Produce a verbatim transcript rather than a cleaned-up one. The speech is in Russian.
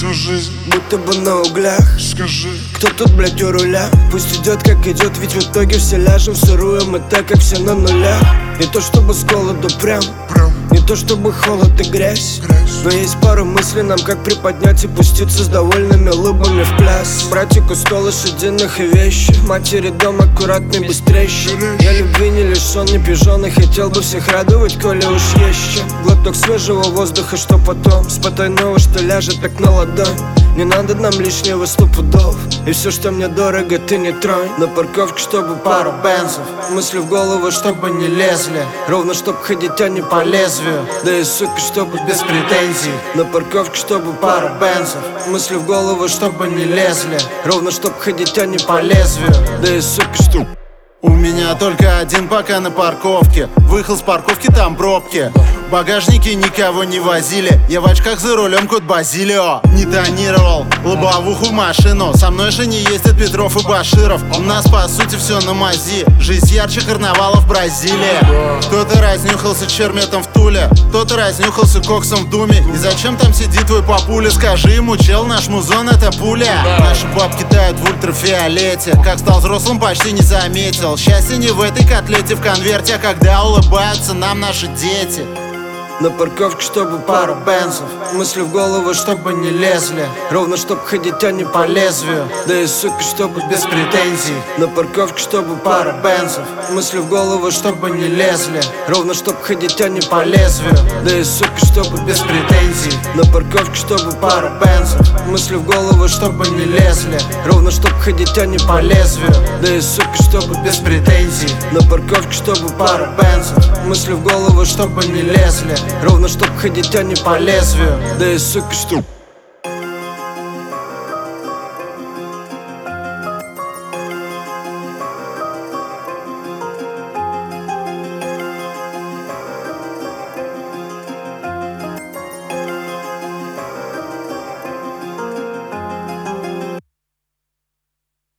Всю жизнь будто бы на углях. скажи, Кто тут, блядь, у руля? Пусть идет как идет, ведь в итоге все ляжем в сырую. Мы так, как все на нулях. Не то чтобы с голоду прям, прям не то чтобы холод и грязь, грязь. но есть пару мыслей нам, как приподнять и пуститься с довольными лыбами в пляс. Братику сто лошадиных и вещи, матери дом аккуратный, без трещин. Я любви не лишен, не пижон, и хотел бы всех радовать, коли уж есть чем. Глоток свежего воздуха, что потом с потайного, что ляжет так на ладонь. Не надо нам лишнего сто пудов, и все, что мне дорого, ты не тронь. На парковке, чтобы пару бензов, мысли в голову, чтобы не лезли. Ровно, чтоб ходить, а не по лезвию. Да и сука, чтобы без претензий. На парковке, чтобы пару бензов, мысли в голову, чтобы не лезли. Ровно, чтоб ходить, а не по лезвию. Да и сука, чтоб... У меня только один пока на парковке. Выехал с парковки, там пробки. В багажнике никого не возили. Я в очках за рулем, кот Базилио. Не тонировал лобовуху в машину. Со мной же не ездят Петров и Баширов. У нас по сути все на мази. Жизнь ярче карнавала в Бразилии. Кто-то разнюхался черметом в Туле, кто-то разнюхался коксом в Думе. И зачем там сидит твой папуля? Скажи ему, чел, наш музон это пуля. Наши бабки тают в ультрафиолете. Как стал взрослым, почти не заметил. Счастье не в этой котлете в конверте, а когда улыбаются нам наши дети. На парковке, чтобы пару бензов, мысли в голову, чтобы не лезли. Ровно, чтоб ходить, а не по лезвию. Да и сука, чтобы без претензий. На парковке, чтобы пару бензов, мысли в голову, чтобы не лезли. Ровно, чтоб ходить, а не по лезвию. Да и сука, чтобы без претензий. На парковке, чтобы пару бензов, мысли в голову, чтобы не лезли. Ровно, чтоб ходить, а не по лезвию. Да и сука, чтобы без претензий. На парковке, чтобы пару бензов, мысли в голову, чтобы не лезли. Ровно, чтоб ходить, а не по лезвию. Да и сука, чтоб...